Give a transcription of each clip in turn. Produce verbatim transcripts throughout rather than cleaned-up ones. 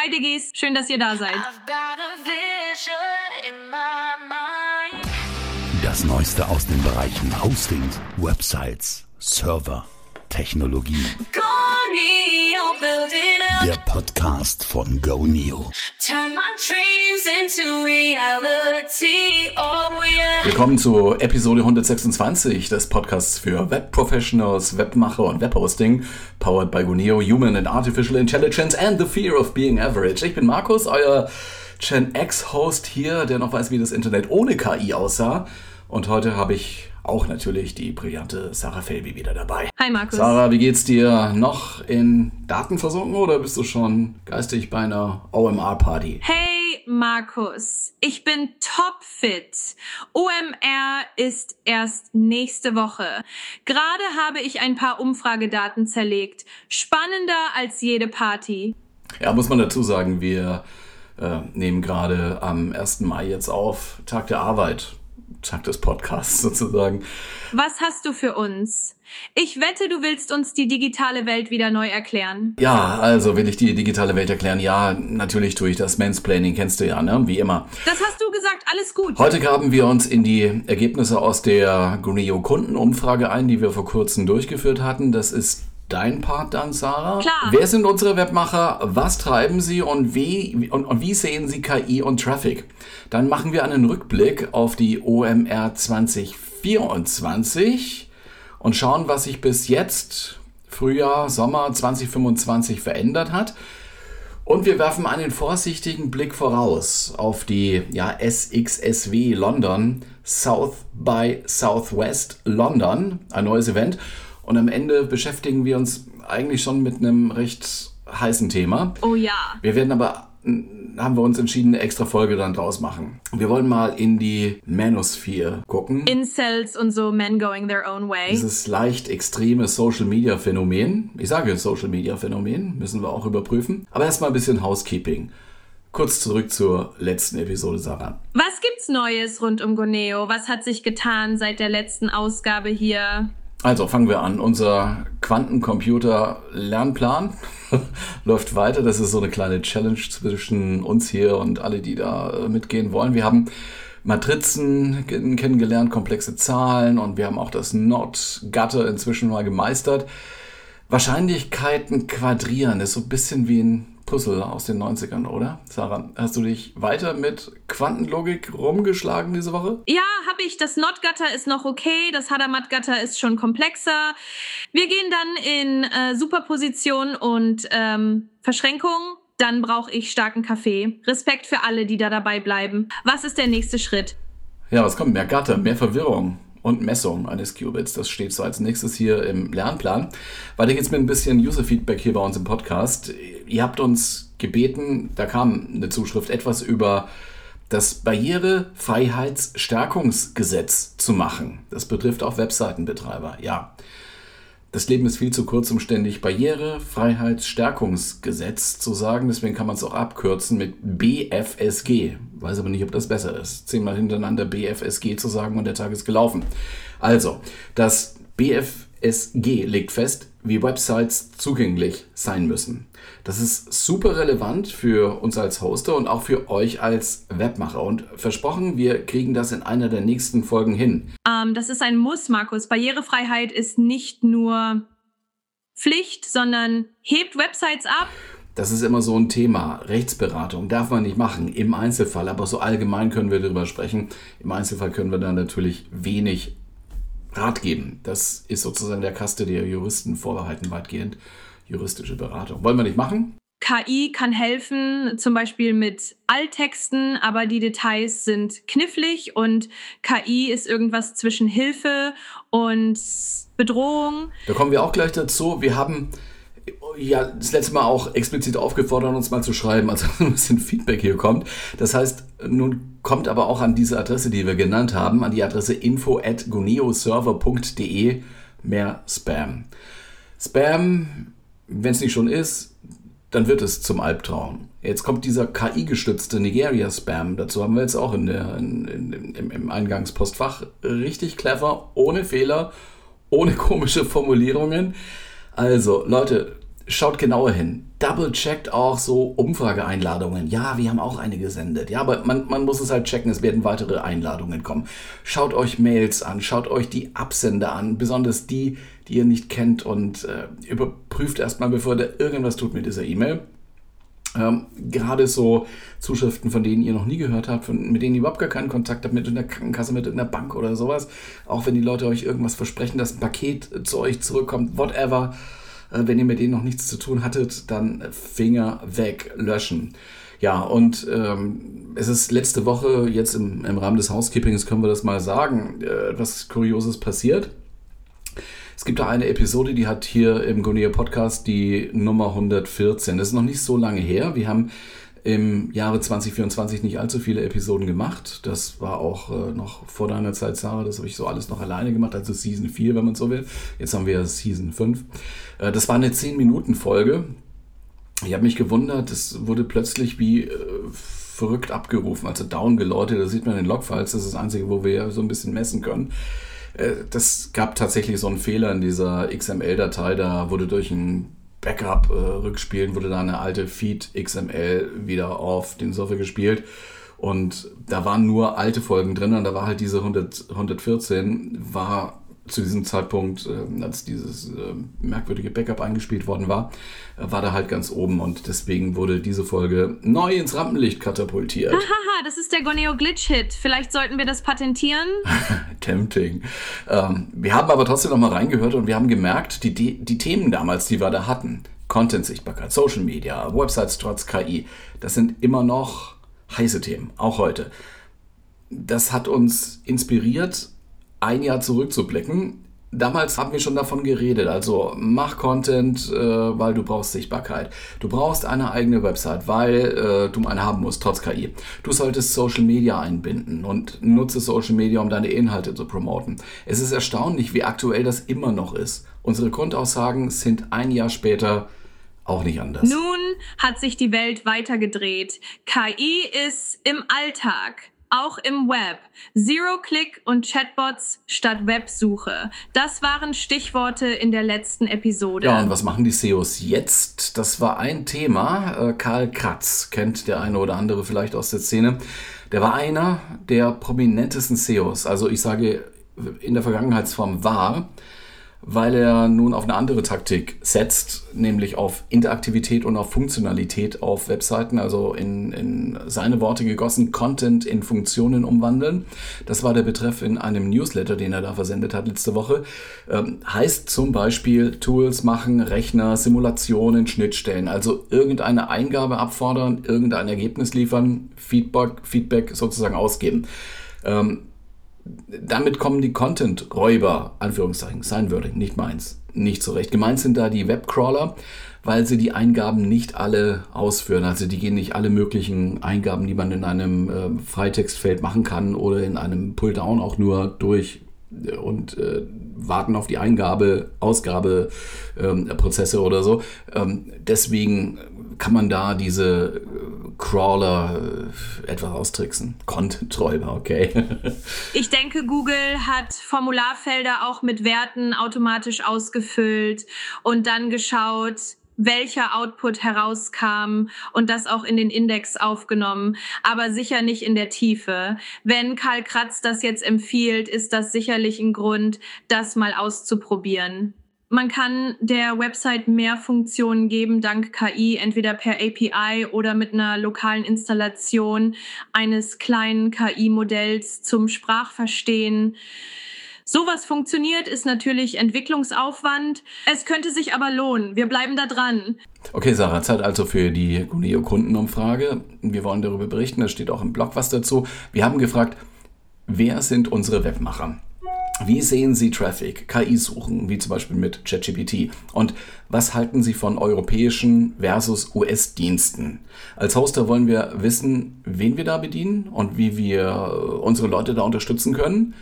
Hi Diggis, schön, dass ihr da seid. Das Neueste aus den Bereichen Hosting, Websites, Server, Technologie. Der Podcast von GoNeo. Willkommen zu Episode hundertsechsundzwanzig des Podcasts für Webprofessionals, Webmacher und Webhosting, powered by GoNeo, Human and Artificial Intelligence and the Fear of Being Average. Ich bin Markus, euer Gen X-Host hier, der noch weiß, wie das Internet ohne K I aussah. Und heute habe ich auch natürlich die brillante Sarah Felby wieder dabei. Hi Markus. Sarah, wie geht's dir? Noch in Daten versunken oder bist du schon geistig bei einer O M R-Party? Hey Markus, ich bin topfit. O M R ist erst nächste Woche. Gerade habe ich ein paar Umfragedaten zerlegt. Spannender als jede Party. Ja, muss man dazu sagen, wir äh, nehmen gerade am ersten Mai jetzt auf, Tag der Arbeit. Tag des Podcasts sozusagen. Was hast du für uns? Ich wette, du willst uns die digitale Welt wieder neu erklären. Ja, also will ich die digitale Welt erklären? Ja, natürlich tue ich das. Mansplaining kennst du ja, ne? Wie immer. Das hast du gesagt, alles gut. Heute graben wir uns in die Ergebnisse aus der GoNeo Kundenumfrage ein, die wir vor kurzem durchgeführt hatten. Das ist dein Part dann, Sarah. Klar. Wer sind unsere Webmacher? Was treiben sie und wie, und, und wie sehen sie K I und Traffic? Dann machen wir einen Rückblick auf die O M R zwanzig vierundzwanzig und schauen, was sich bis jetzt, Frühjahr, Sommer zwanzig fünfundzwanzig verändert hat. Und wir werfen einen vorsichtigen Blick voraus auf die ja, S X S W London, South by Southwest London, ein neues Event. Und am Ende beschäftigen wir uns eigentlich schon mit einem recht heißen Thema. Oh ja. Wir werden aber, haben wir uns entschieden, eine extra Folge dann draus machen. Wir wollen mal in die Manosphere gucken. Incels und so, men going their own way. Dieses leicht extreme Social-Media-Phänomen. Ich sage Social-Media-Phänomen, müssen wir auch überprüfen. Aber erstmal ein bisschen Housekeeping. Kurz zurück zur letzten Episode, Sarah. Was gibt's Neues rund um GoNeo? Was hat sich getan seit der letzten Ausgabe hier? Also fangen wir an. Unser Quantencomputer-Lernplan läuft weiter. Das ist so eine kleine Challenge zwischen uns hier und alle, die da mitgehen wollen. Wir haben Matrizen kennengelernt, komplexe Zahlen und wir haben auch das Not-Gatter inzwischen mal gemeistert. Wahrscheinlichkeiten quadrieren, das ist so ein bisschen wie ein Puzzle aus den neunzigern, oder? Sarah, hast du dich weiter mit Quantenlogik rumgeschlagen diese Woche? Ja, habe ich. Das Not-Gatter ist noch okay, das Hadamard-Gatter ist schon komplexer. Wir gehen dann in äh, Superposition und ähm, Verschränkung. Dann brauche ich starken Kaffee. Respekt für alle, die da dabei bleiben. Was ist der nächste Schritt? Ja, was kommt? Mehr Gatter, mehr Verwirrung. Und Messung eines Qubits. Das steht so als nächstes hier im Lernplan. Weiter geht's mit ein bisschen User-Feedback hier bei uns im Podcast. Ihr habt uns gebeten, da kam eine Zuschrift, etwas über das Barrierefreiheitsstärkungsgesetz zu machen. Das betrifft auch Webseitenbetreiber. Ja, das Leben ist viel zu kurz, um ständig Barrierefreiheitsstärkungsgesetz zu sagen. Deswegen kann man es auch abkürzen mit B F S G. Weiß aber nicht, ob das besser ist. Zehnmal hintereinander B F S G zu sagen und der Tag ist gelaufen. Also, das B F S G legt fest, wie Websites zugänglich sein müssen. Das ist super relevant für uns als Hoster und auch für euch als Webmacher. Und versprochen, wir kriegen das in einer der nächsten Folgen hin. Ähm, das ist ein Muss, Markus. Barrierefreiheit ist nicht nur Pflicht, sondern hebt Websites ab. Das ist immer so ein Thema. Rechtsberatung darf man nicht machen, im Einzelfall. Aber so allgemein können wir darüber sprechen. Im Einzelfall können wir dann natürlich wenig Rat geben. Das ist sozusagen der Kaste der Juristen vorbehalten, weitgehend juristische Beratung. Wollen wir nicht machen? K I kann helfen, zum Beispiel mit Alttexten, aber die Details sind knifflig und K I ist irgendwas zwischen Hilfe und Bedrohung. Da kommen wir auch gleich dazu. Wir haben ja das letzte Mal auch explizit aufgefordert, uns mal zu schreiben, also ein bisschen Feedback hier kommt. Das heißt, nun kommt aber auch an diese Adresse, die wir genannt haben, an die Adresse info at goneoserver punkt de mehr Spam. Spam, wenn es nicht schon ist, dann wird es zum Albtraum. Jetzt kommt dieser K I-gestützte Nigeria-Spam. Dazu haben wir jetzt auch in der, in, in, im, im Eingangspostfach richtig clever, ohne Fehler, ohne komische Formulierungen. Also, Leute, schaut genauer hin. Double-checkt auch so Umfrageeinladungen. Ja, wir haben auch eine gesendet. Ja, aber man, man muss es halt checken, es werden weitere Einladungen kommen. Schaut euch Mails an, schaut euch die Absender an, besonders die, die ihr nicht kennt und äh, überprüft erstmal, bevor ihr irgendwas tut mit dieser E-Mail. Ähm, gerade so Zuschriften, von denen ihr noch nie gehört habt, von, mit denen ihr überhaupt gar keinen Kontakt habt, mit einer Krankenkasse, mit irgendeiner Bank oder sowas. Auch wenn die Leute euch irgendwas versprechen, dass ein Paket zu euch zurückkommt, whatever. Äh, wenn ihr mit denen noch nichts zu tun hattet, dann Finger weg, löschen. Ja, und ähm, es ist letzte Woche, jetzt im, im Rahmen des Housekeepings können wir das mal sagen, äh, etwas Kurioses passiert. Es gibt da eine Episode, die hat hier im Goneo Podcast die Nummer hundertvierzehn. Das ist noch nicht so lange her. Wir haben im Jahre zwanzig vierundzwanzig nicht allzu viele Episoden gemacht. Das war auch äh, noch vor deiner Zeit, Sarah. Das habe ich so alles noch alleine gemacht, also Season vier, wenn man so will. Jetzt haben wir Season fünf. Äh, das war eine zehn Minuten Folge. Ich habe mich gewundert, es wurde plötzlich wie äh, verrückt abgerufen, also down geläutet. Das sieht man in den Logfiles. Das ist das Einzige, wo wir so ein bisschen messen können. Das gab tatsächlich so einen Fehler in dieser X M L-Datei, da wurde durch ein Backup-Rückspielen, äh, wurde da eine alte Feed-X M L wieder auf den Server gespielt und da waren nur alte Folgen drin und da war halt diese hundert, hundertvierzehn, war zu diesem Zeitpunkt, äh, als dieses äh, merkwürdige Backup eingespielt worden war, äh, war da halt ganz oben und deswegen wurde diese Folge neu ins Rampenlicht katapultiert. Hahaha, das ist der Goneo Glitch-Hit. Vielleicht sollten wir das patentieren. Tempting. Ähm, wir haben aber trotzdem noch mal reingehört und wir haben gemerkt, die, die, die Themen damals, die wir da hatten, Content-Sichtbarkeit, Social Media, Websites trotz K I, das sind immer noch heiße Themen, auch heute. Das hat uns inspiriert, ein Jahr zurückzublicken. Damals haben wir schon davon geredet, also mach Content, äh, weil du brauchst Sichtbarkeit. Du brauchst eine eigene Website, weil äh, du eine haben musst, trotz K I. Du solltest Social Media einbinden und nutze Social Media, um deine Inhalte zu promoten. Es ist erstaunlich, wie aktuell das immer noch ist. Unsere Grundaussagen sind ein Jahr später auch nicht anders. Nun hat sich die Welt weitergedreht. K I ist im Alltag. Auch im Web. Zero-Click und Chatbots statt Websuche. Das waren Stichworte in der letzten Episode. Ja, und was machen die S E Os jetzt? Das war ein Thema. Äh, Karl Kratz kennt der eine oder andere vielleicht aus der Szene. Der war einer der prominentesten S E Os. Also ich sage in der Vergangenheitsform war, weil er nun auf eine andere Taktik setzt, nämlich auf Interaktivität und auf Funktionalität auf Webseiten, also in, in seine Worte gegossen, Content in Funktionen umwandeln. Das war der Betreff in einem Newsletter, den er da versendet hat letzte Woche. Ähm, heißt zum Beispiel Tools machen, Rechner, Simulationen, Schnittstellen, also irgendeine Eingabe abfordern, irgendein Ergebnis liefern, Feedback, Feedback sozusagen ausgeben. Ähm, Damit kommen die Content-Räuber, Anführungszeichen, sein würde, nicht meins, nicht zurecht. Gemeint sind da die Webcrawler, weil sie die Eingaben nicht alle ausführen. Also die gehen nicht alle möglichen Eingaben, die man in einem äh, Freitextfeld machen kann oder in einem Pulldown auch nur durch und äh, warten auf die Eingabe, Ausgabe, ähm, Prozesse oder so. Ähm, deswegen kann man da diese Crawler äh, etwas austricksen. Content-Räuber, okay. Ich denke, Google hat Formularfelder auch mit Werten automatisch ausgefüllt und dann geschaut, welcher Output herauskam und das auch in den Index aufgenommen, aber sicher nicht in der Tiefe. Wenn Karl Kratz das jetzt empfiehlt, ist das sicherlich ein Grund, das mal auszuprobieren. Man kann der Website mehr Funktionen geben dank K I, entweder per A P I oder mit einer lokalen Installation eines kleinen K I-Modells zum Sprachverstehen. Sowas funktioniert, ist natürlich Entwicklungsaufwand. Es könnte sich aber lohnen. Wir bleiben da dran. Okay, Sarah, Zeit also für die Goneo-Kundenumfrage. Wir wollen darüber berichten, da steht auch im Blog was dazu. Wir haben gefragt, wer sind unsere Webmacher? Wie sehen Sie Traffic, K I-Suchen, wie zum Beispiel mit ChatGPT? Und was halten Sie von europäischen versus U S-Diensten? Als Hoster wollen wir wissen, wen wir da bedienen und wie wir unsere Leute da unterstützen können.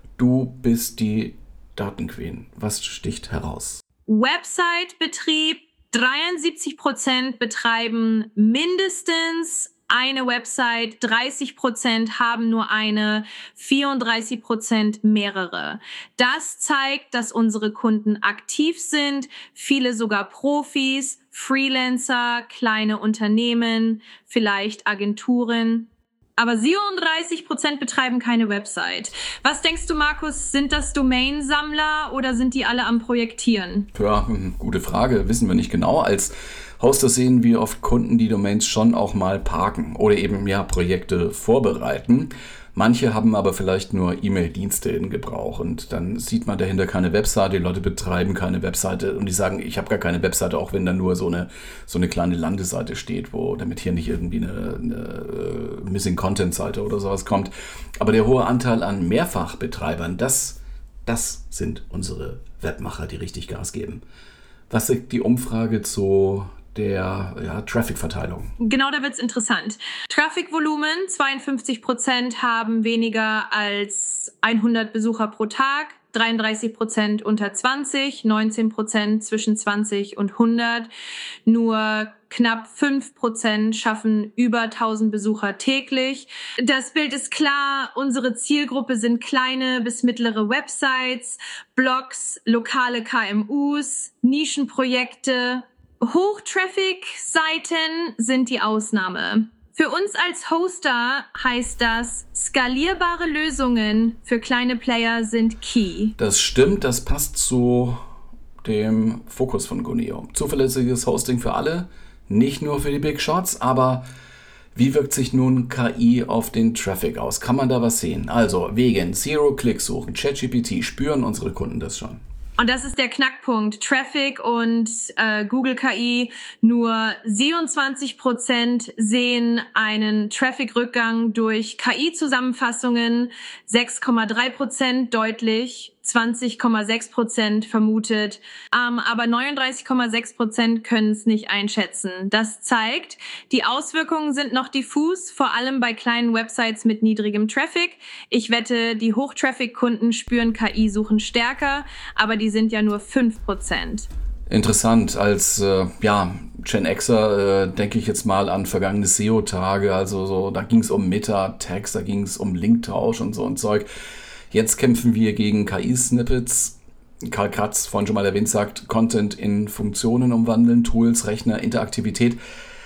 Du bist die Datenqueen. Was sticht heraus? Website-Betrieb, dreiundsiebzig Prozent betreiben mindestens eine Website, dreißig Prozent haben nur eine, vierunddreißig Prozent mehrere. Das zeigt, dass unsere Kunden aktiv sind, viele sogar Profis, Freelancer, kleine Unternehmen, vielleicht Agenturen. Aber siebenunddreißig Prozent betreiben keine Website. Was denkst du, Markus, sind das Domainsammler oder sind die alle am Projektieren? Ja, gute Frage, wissen wir nicht genau. Als Hoster sehen wir oft Kunden, die Domains schon auch mal parken oder eben ja Projekte vorbereiten. Manche haben aber vielleicht nur E-Mail-Dienste in Gebrauch und dann sieht man dahinter keine Webseite, die Leute betreiben keine Webseite und die sagen, ich habe gar keine Webseite, auch wenn da nur so eine, so eine kleine Landeseite steht, wo damit hier nicht irgendwie eine, eine uh, Missing-Content-Seite oder sowas kommt. Aber der hohe Anteil an Mehrfachbetreibern, das, das sind unsere Webmacher, die richtig Gas geben. Was sagt die Umfrage zu der ja, Traffic-Verteilung? Genau, da wird's interessant. Traffic-Volumen, zweiundfünfzig Prozent haben weniger als hundert Besucher pro Tag, dreiunddreißig Prozent unter zwanzig, neunzehn Prozent zwischen zwanzig und hundert. Nur knapp fünf Prozent schaffen über tausend Besucher täglich. Das Bild ist klar, unsere Zielgruppe sind kleine bis mittlere Websites, Blogs, lokale K M Us, Nischenprojekte. Hochtraffic-Seiten sind die Ausnahme. Für uns als Hoster heißt das, skalierbare Lösungen für kleine Player sind key. Das stimmt, das passt zu dem Fokus von Guneo. Zuverlässiges Hosting für alle, nicht nur für die Big Shots, aber wie wirkt sich nun K I auf den Traffic aus? Kann man da was sehen? Also wegen Zero-Click-Suchen, ChatGPT, spüren unsere Kunden das schon? Und das ist der Knackpunkt. Traffic und äh, Google K I, nur siebenundzwanzig Prozent sehen einen Traffic-Rückgang durch K I-Zusammenfassungen, sechs Komma drei Prozent deutlich, zwanzig Komma sechs Prozent vermutet, ähm, aber neununddreißig Komma sechs Prozent können es nicht einschätzen. Das zeigt, die Auswirkungen sind noch diffus, vor allem bei kleinen Websites mit niedrigem Traffic. Ich wette, die Hochtraffic-Kunden spüren K I-Suchen stärker, aber die sind ja nur fünf Prozent. Interessant, als äh, ja, Gen Xer äh, denke ich jetzt mal an vergangene S E O-Tage, also so, da ging es um Meta-Tags, da ging es um Linktausch und so ein Zeug. Jetzt kämpfen wir gegen K I-Snippets. Karl Kratz, vorhin schon mal erwähnt, sagt, Content in Funktionen umwandeln, Tools, Rechner, Interaktivität.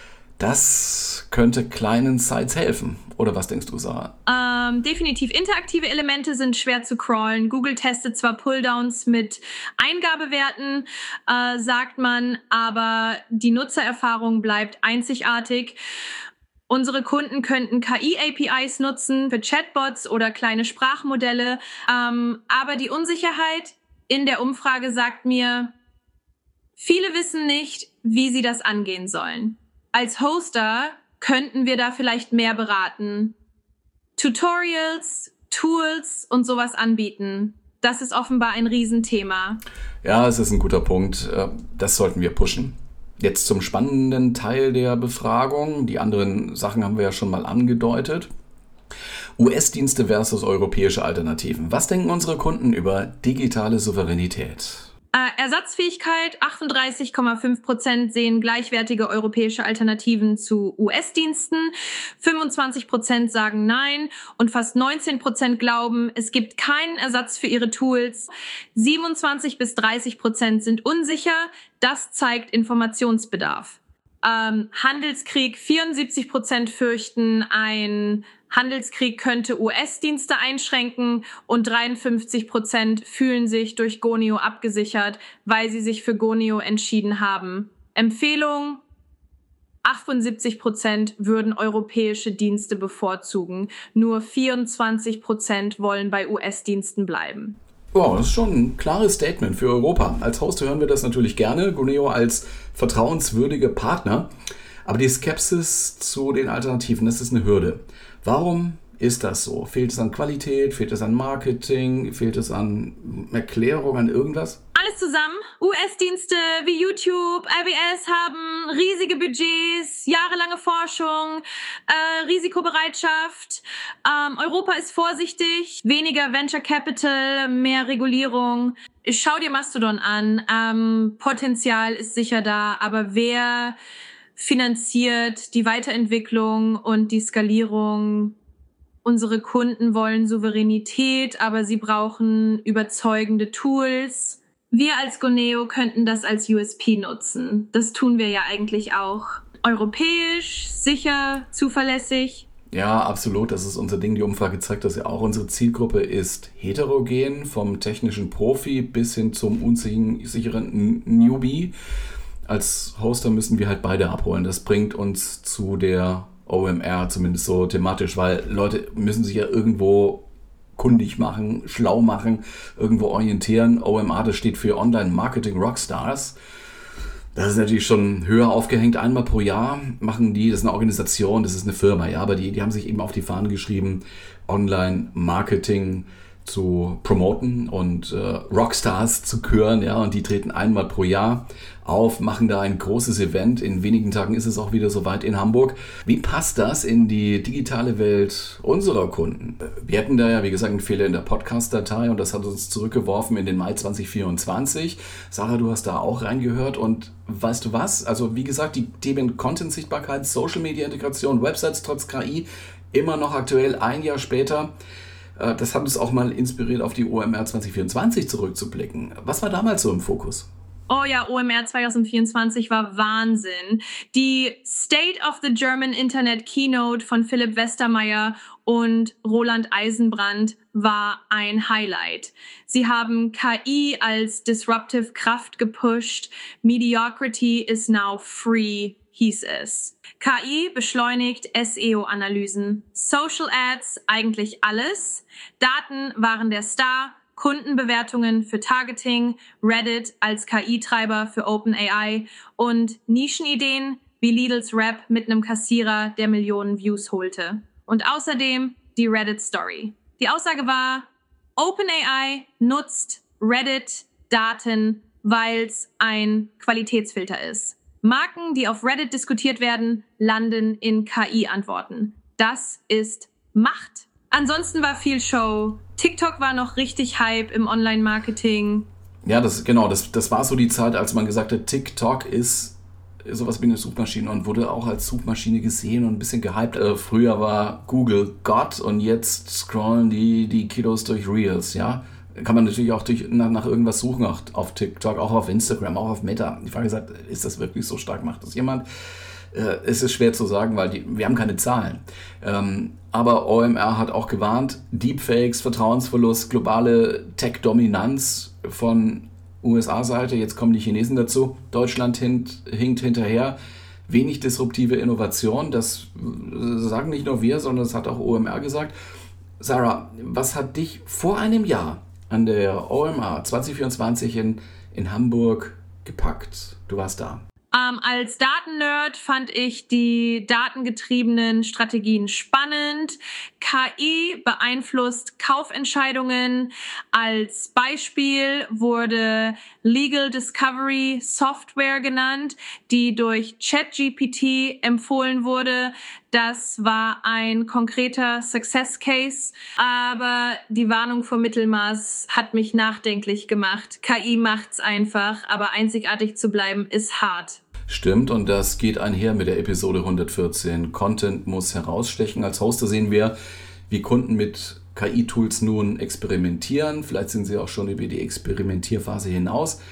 Das könnte kleinen Sites helfen. Oder was denkst du, Sarah? Ähm, definitiv. Interaktive Elemente sind schwer zu crawlen. Google testet zwar Pulldowns mit Eingabewerten, äh, sagt man, aber die Nutzererfahrung bleibt einzigartig. Unsere Kunden könnten K I-A P Is nutzen für Chatbots oder kleine Sprachmodelle. Ähm, aber die Unsicherheit in der Umfrage sagt mir, viele wissen nicht, wie sie das angehen sollen. Als Hoster könnten wir da vielleicht mehr beraten. Tutorials, Tools und sowas anbieten. Das ist offenbar ein Riesenthema. Ja, es ist ein guter Punkt. Das sollten wir pushen. Jetzt zum spannenden Teil der Befragung. Die anderen Sachen haben wir ja schon mal angedeutet. U S-Dienste versus europäische Alternativen. Was denken unsere Kunden über digitale Souveränität? Äh, Ersatzfähigkeit, achtunddreißig Komma fünf Prozent sehen gleichwertige europäische Alternativen zu U S-Diensten, fünfundzwanzig Prozent sagen nein und fast neunzehn Prozent glauben, es gibt keinen Ersatz für ihre Tools. siebenundzwanzig bis dreißig Prozent sind unsicher, das zeigt Informationsbedarf. Ähm, Handelskrieg, vierundsiebzig Prozent fürchten, ein Handelskrieg könnte U S-Dienste einschränken und dreiundfünfzig Prozent fühlen sich durch Goneo abgesichert, weil sie sich für Goneo entschieden haben. Empfehlung: achtundsiebzig Prozent würden europäische Dienste bevorzugen. Nur vierundzwanzig Prozent wollen bei U S-Diensten bleiben. Wow, das ist schon ein klares Statement für Europa. Als Host hören wir das natürlich gerne, Goneo als vertrauenswürdige Partner. Aber die Skepsis zu den Alternativen, das ist eine Hürde. Warum ist das so? Fehlt es an Qualität? Fehlt es an Marketing? Fehlt es an Erklärung, an irgendwas? Alles zusammen. U S-Dienste wie YouTube, I B S haben riesige Budgets, jahrelange Forschung, äh, Risikobereitschaft. Ähm, Europa ist vorsichtig, weniger Venture Capital, mehr Regulierung. Schau dir Mastodon an. Ähm, Potenzial ist sicher da, aber wer finanziert die Weiterentwicklung und die Skalierung. Unsere Kunden wollen Souveränität, aber sie brauchen überzeugende Tools. Wir als Goneo könnten das als U S P nutzen. Das tun wir ja eigentlich auch. Europäisch, sicher, zuverlässig. Ja, absolut. Das ist unser Ding. Die Umfrage zeigt das ja auch. Unsere Zielgruppe ist heterogen, vom technischen Profi bis hin zum unsicheren Newbie. Als Hoster müssen wir halt beide abholen. Das bringt uns zu der O M R, zumindest so thematisch, weil Leute müssen sich ja irgendwo kundig machen, schlau machen, irgendwo orientieren. O M R, das steht für Online Marketing Rockstars. Das ist natürlich schon höher aufgehängt. Einmal pro Jahr machen die, das ist eine Organisation, das ist eine Firma, ja, aber die, die haben sich eben auf die Fahnen geschrieben, Online Marketing zu promoten und äh, Rockstars zu küren, ja, und die treten einmal pro Jahr auf, machen da ein großes Event. In wenigen Tagen ist es auch wieder soweit in Hamburg. Wie passt das in die digitale Welt unserer Kunden? Wir hatten da ja, wie gesagt, einen Fehler in der Podcast-Datei und das hat uns zurückgeworfen in den Mai zwanzig vierundzwanzig. Sarah, du hast da auch reingehört und weißt du was? Also wie gesagt, die Themen Content-Sichtbarkeit, Social-Media-Integration, Websites trotz K I, immer noch aktuell, ein Jahr später. Das hat uns auch mal inspiriert, auf die O M R zwanzig vierundzwanzig zurückzublicken. Was war damals so im Fokus? Oh ja, O M R zwanzig vierundzwanzig war Wahnsinn. Die State of the German Internet Keynote von Philipp Westermeier und Roland Eisenbrand war ein Highlight. Sie haben K I als disruptive Kraft gepusht. Mediocrity is now free, hieß es. K I beschleunigt S E O-Analysen. Social Ads, eigentlich alles. Daten waren der Star. Kundenbewertungen für Targeting, Reddit als K I-Treiber für OpenAI und Nischenideen wie Lidl's Rap mit einem Kassierer, der Millionen Views holte. Und außerdem die Reddit-Story. Die Aussage war, OpenAI nutzt Reddit-Daten, weil es ein Qualitätsfilter ist. Marken, die auf Reddit diskutiert werden, landen in K I-Antworten. Das ist Macht. Ansonsten war viel Show. TikTok war noch richtig Hype im Online-Marketing. Ja, das genau, das, das war so die Zeit, als man gesagt hat, TikTok ist sowas wie eine Suchmaschine und wurde auch als Suchmaschine gesehen und ein bisschen gehypt. Äh, früher war Google Gott und jetzt scrollen die, die Kiddos durch Reels, ja. Kann man natürlich auch durch, nach, nach irgendwas suchen, auch auf TikTok, auch auf Instagram, auch auf Meta. Die Frage ist halt, ist das wirklich so stark? Macht das jemand? Äh, es ist schwer zu sagen, weil die, wir haben keine Zahlen. Ähm, aber O M R hat auch gewarnt, Deepfakes, Vertrauensverlust, globale Tech-Dominanz von U S A-Seite, jetzt kommen die Chinesen dazu, Deutschland hint, hinkt hinterher, wenig disruptive Innovation, das sagen nicht nur wir, sondern das hat auch O M R gesagt. Sarah, was hat dich vor einem Jahr an der O M R zwanzig vierundzwanzig in, in Hamburg gepackt? Du warst da. Ähm, als Datennerd fand ich die datengetriebenen Strategien spannend. K I beeinflusst Kaufentscheidungen. Als Beispiel wurde Legal Discovery Software genannt, die durch ChatGPT empfohlen wurde. Das war ein konkreter Success Case, aber die Warnung vor Mittelmaß hat mich nachdenklich gemacht. K I macht's einfach, aber einzigartig zu bleiben ist hart. Stimmt, und das geht einher mit der Episode hundertvierzehn. Content muss herausstechen. Als Hoster sehen wir, wie Kunden mit K I-Tools nun experimentieren. Vielleicht sind sie auch schon über die Experimentierphase hinaus.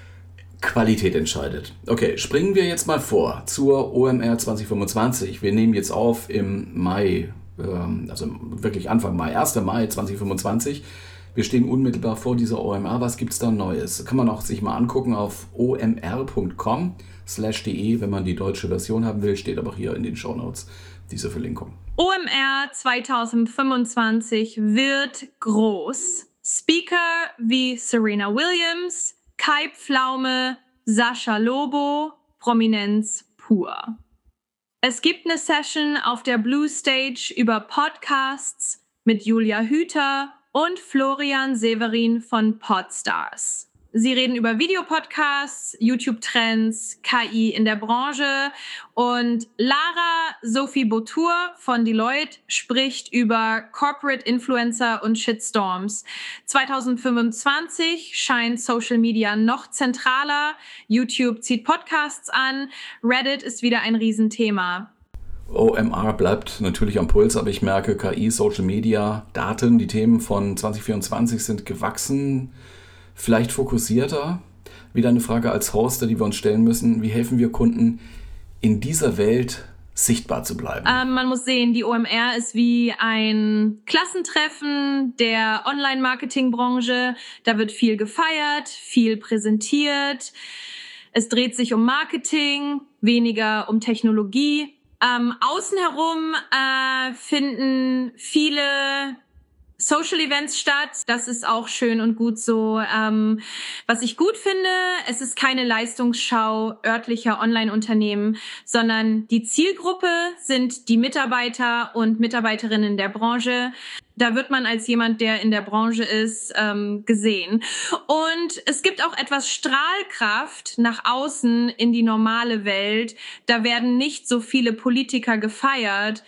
Qualität entscheidet. Okay, springen wir jetzt mal vor zur O M R zwanzig fünfundzwanzig. Wir nehmen jetzt auf im Mai, ähm, also wirklich Anfang Mai, erster Mai zwanzig fünfundzwanzig. Wir stehen unmittelbar vor dieser O M R. Was gibt es da Neues? Kann man auch sich mal angucken auf o m r punkt com slash de, wenn man die deutsche Version haben will. Steht aber auch hier in den Shownotes diese Verlinkung. O M R zwanzig fünfundzwanzig wird groß. Speaker wie Serena Williams, Kai Pflaume, Sascha Lobo, Prominenz pur. Es gibt eine Session auf der Blue Stage über Podcasts mit Julia Hüter und Florian Severin von Podstars. Sie reden über Videopodcasts, YouTube-Trends, K I in der Branche. Und Lara Sophie Bautour von Deloitte spricht über Corporate Influencer und Shitstorms. zwanzig fünfundzwanzig scheint Social Media noch zentraler. YouTube zieht Podcasts an. Reddit ist wieder ein Riesenthema. O M R bleibt natürlich am Puls, aber ich merke, K I, Social Media, Daten, die Themen von zwanzig vierundzwanzig sind gewachsen. Vielleicht fokussierter. Wieder eine Frage als Hoster, die wir uns stellen müssen. Wie helfen wir Kunden, in dieser Welt sichtbar zu bleiben? Ähm, man muss sehen, die O M R ist wie ein Klassentreffen der Online-Marketing-Branche. Da wird viel gefeiert, viel präsentiert. Es dreht sich um Marketing, weniger um Technologie. Ähm, außen herum äh, finden viele Social Events statt. Das ist auch schön und gut so. Ähm, was ich gut finde, es ist keine Leistungsschau örtlicher Online-Unternehmen, sondern die Zielgruppe sind die Mitarbeiter und Mitarbeiterinnen der Branche. Da wird man als jemand, der in der Branche ist, ähm, gesehen. Und es gibt auch etwas Strahlkraft nach außen in die normale Welt. Da werden nicht so viele Politiker gefeiert,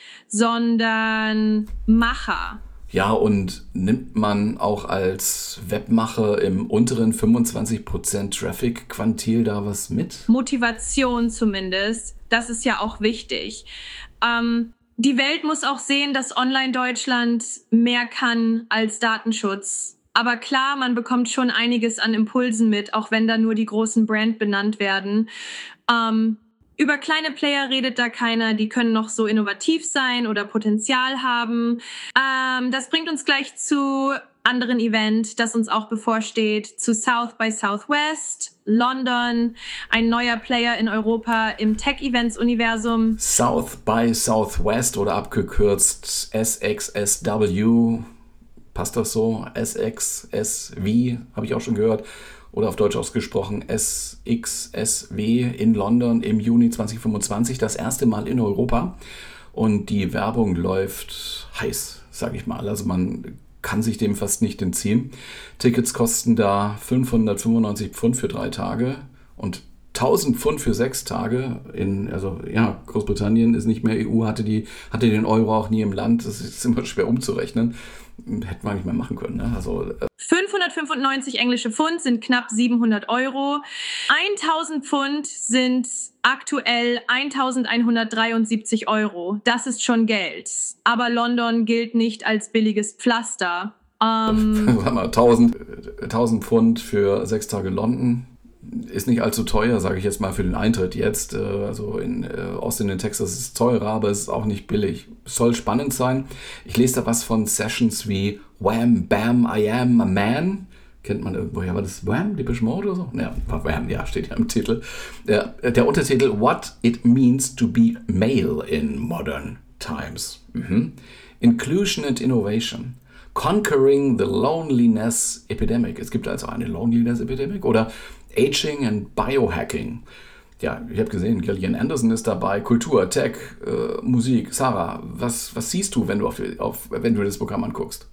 sondern Macher. Ja, und nimmt man auch als Webmacher im unteren fünfundzwanzig Prozent Traffic-Quantil da was mit? Motivation zumindest. Das ist ja auch wichtig. Ähm, die Welt muss auch sehen, dass Online-Deutschland mehr kann als Datenschutz. Aber klar, man bekommt schon einiges an Impulsen mit, auch wenn da nur die großen Brand benannt werden. Ähm, Über kleine Player redet da keiner, die können noch so innovativ sein oder Potenzial haben. Ähm, das bringt uns gleich zu anderen Event, das uns auch bevorsteht, zu South by Southwest, London, ein neuer Player in Europa im Tech-Events-Universum. South by Southwest oder abgekürzt S X S W, passt das so? S X S W, habe ich auch schon gehört. Oder auf Deutsch ausgesprochen S X S W in London im Juni zwanzig fünfundzwanzig, das erste Mal in Europa. Und die Werbung läuft heiß, sage ich mal. Also man kann sich dem fast nicht entziehen. Tickets kosten da fünfhundertfünfundneunzig Pfund für drei Tage und tausend Pfund für sechs Tage. In, also ja, Großbritannien ist nicht mehr E U, hatte, die, hatte den Euro auch nie im Land. Das ist immer schwer umzurechnen. Hätten wir nicht mehr machen können. Ne? Also, äh fünfhundertfünfundneunzig englische Pfund sind knapp siebenhundert Euro. tausend Pfund sind aktuell eintausendeinhundertdreiundsiebzig Euro. Das ist schon Geld. Aber London gilt nicht als billiges Pflaster. Ähm, Sag mal, tausend, tausend Pfund für sechs Tage London. Ist nicht allzu teuer, sage ich jetzt mal, für den Eintritt jetzt. Also in Austin in Texas ist es teurer, aber es ist auch nicht billig. Es soll spannend sein. Ich lese da was von Sessions wie Wham, Bam, I Am a Man. Kennt man irgendwoher? War das Wham, Depeche Mode oder so? Ja, Wham, ja, steht ja im Titel. Der, der Untertitel What It Means to be Male in Modern Times. Mhm. Inclusion and Innovation. Conquering the Loneliness Epidemic. Es gibt also eine Loneliness Epidemic oder Aging and Biohacking. Ja, ich habe gesehen, Gillian Anderson ist dabei. Kultur, Tech, äh, Musik. Sarah, was, was siehst du, wenn du, auf, auf, wenn du das Programm anguckst?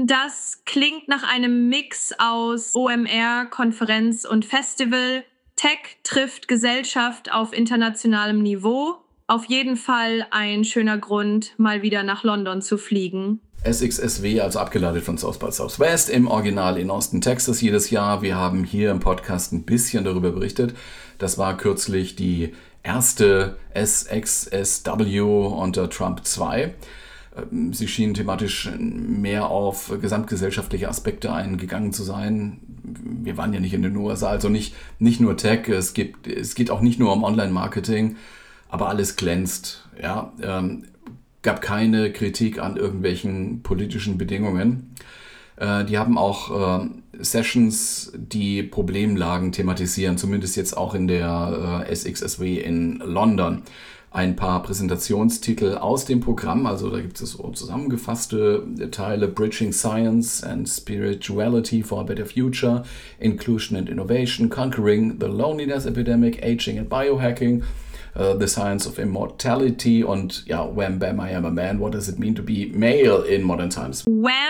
Das klingt nach einem Mix aus O M R, Konferenz und Festival. Tech trifft Gesellschaft auf internationalem Niveau. Auf jeden Fall ein schöner Grund, mal wieder nach London zu fliegen. S X S W, also abgeleitet von South by Southwest, im Original in Austin, Texas jedes Jahr. Wir haben hier im Podcast ein bisschen darüber berichtet. Das war kürzlich die erste S X S W unter Trump zwei. Sie schienen thematisch mehr auf gesamtgesellschaftliche Aspekte eingegangen zu sein. Wir waren ja nicht in den U S A, also nicht, nicht nur Tech, es, gibt, es geht auch nicht nur um Online-Marketing, aber alles glänzt. Ja, ähm, gab keine Kritik an irgendwelchen politischen Bedingungen. Äh, die haben auch äh, Sessions, die Problemlagen thematisieren, zumindest jetzt auch in der äh, S X S W in London. Ein paar Präsentationstitel aus dem Programm, also da gibt es so zusammengefasste Teile: Bridging Science and Spirituality for a Better Future, Inclusion and Innovation, Conquering the Loneliness Epidemic, Aging and Biohacking, Uh, the Science of Immortality und ja, Wham, Bam, I Am a Man, What Does It Mean to be Male in Modern Times? Wham,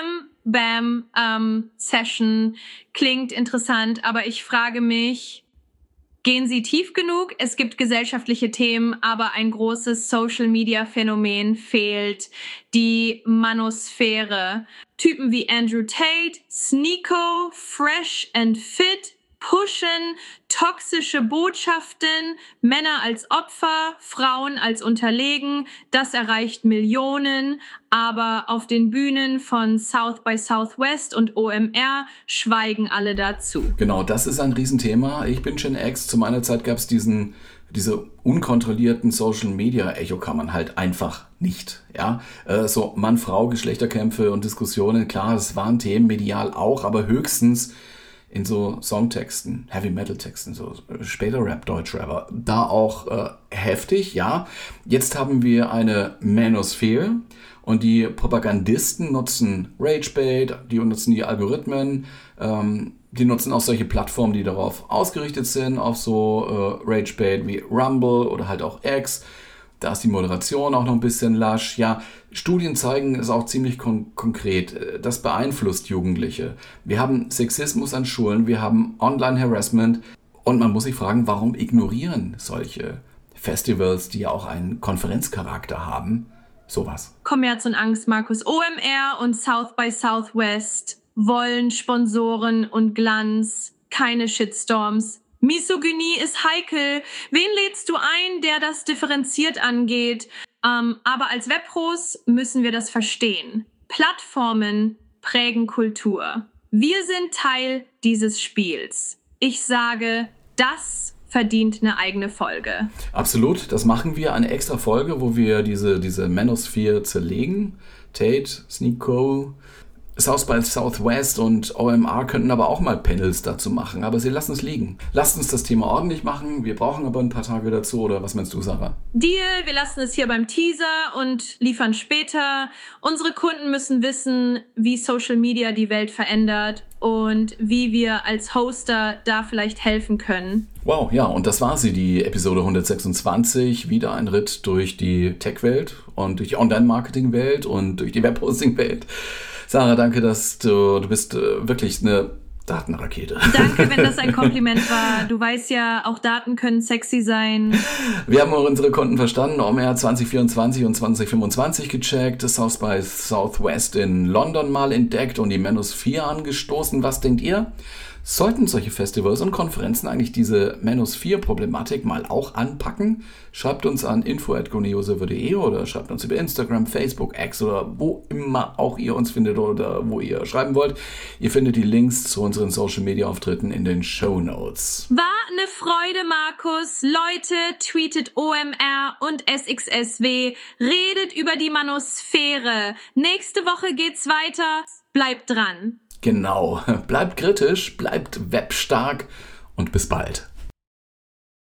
Bam-Session. Klingt interessant, aber ich frage mich, gehen sie tief genug? Es gibt gesellschaftliche Themen, aber ein großes Social-Media-Phänomen fehlt. Die Manosphäre. Typen wie Andrew Tate, Sneako, Fresh and Fit, pushen toxische Botschaften, Männer als Opfer, Frauen als unterlegen. Das erreicht Millionen, aber auf den Bühnen von South by Southwest und O M R schweigen alle dazu. Genau, das ist ein Riesenthema. Ich bin Gen X. Zu meiner Zeit gab es diesen diese unkontrollierten Social-Media-Echokammern halt einfach nicht. Ja? Äh, so Mann-Frau, Geschlechterkämpfe und Diskussionen, klar, es waren Themen, medial auch, aber höchstens in so Songtexten, Heavy-Metal-Texten, so später Rap, Deutschrapper, da auch äh, heftig, ja. Jetzt haben wir eine Manosphere und die Propagandisten nutzen Ragebait, die nutzen die Algorithmen, ähm, die nutzen auch solche Plattformen, die darauf ausgerichtet sind, auf so äh, Ragebait wie Rumble oder halt auch X. Da ist die Moderation auch noch ein bisschen lasch. Ja, Studien zeigen es auch ziemlich kon- konkret. Das beeinflusst Jugendliche. Wir haben Sexismus an Schulen, wir haben Online-Harassment und man muss sich fragen, warum ignorieren solche Festivals, die ja auch einen Konferenzcharakter haben, sowas? Kommerz und Angst, Markus. O M R und South by Southwest wollen Sponsoren und Glanz, keine Shitstorms. Misogynie ist heikel. Wen lädst du ein, der das differenziert angeht? Ähm, aber als Webpros müssen wir das verstehen. Plattformen prägen Kultur. Wir sind Teil dieses Spiels. Ich sage, das verdient eine eigene Folge. Absolut, das machen wir. Eine extra Folge, wo wir diese, diese Manosphere zerlegen. Tate, Sneako, South by Southwest und O M R könnten aber auch mal Panels dazu machen, aber sie lassen es liegen. Lasst uns das Thema ordentlich machen, wir brauchen aber ein paar Tage dazu, oder was meinst du, Sarah? Deal, wir lassen es hier beim Teaser und liefern später. Unsere Kunden müssen wissen, wie Social Media die Welt verändert und wie wir als Hoster da vielleicht helfen können. Wow, ja, und das war sie, die Episode hundertsechsundzwanzig. Wieder ein Ritt durch die Tech-Welt und durch die Online-Marketing-Welt und durch die Webhosting-Welt. Sarah, danke, dass du, du bist äh, wirklich eine Datenrakete. Danke, wenn das ein Kompliment war. Du weißt ja, auch Daten können sexy sein. Wir haben auch unsere Kunden verstanden, O M R zwanzig vierundzwanzig und zwanzig fünfundzwanzig gecheckt, South by Southwest in London mal entdeckt und die Manosphere angestoßen. Was denkt ihr? Sollten solche Festivals und Konferenzen eigentlich diese Manosphere-Problematik mal auch anpacken? Schreibt uns an info at gonioserver punkt de oder schreibt uns über Instagram, Facebook, X oder wo immer auch ihr uns findet oder wo ihr schreiben wollt. Ihr findet die Links zu unseren Social-Media-Auftritten in den Shownotes. War eine Freude, Markus. Leute, tweetet O M R und S X S W. Redet über die Manosphäre. Nächste Woche geht's weiter. Bleibt dran. Genau. Bleibt kritisch, bleibt webstark und bis bald.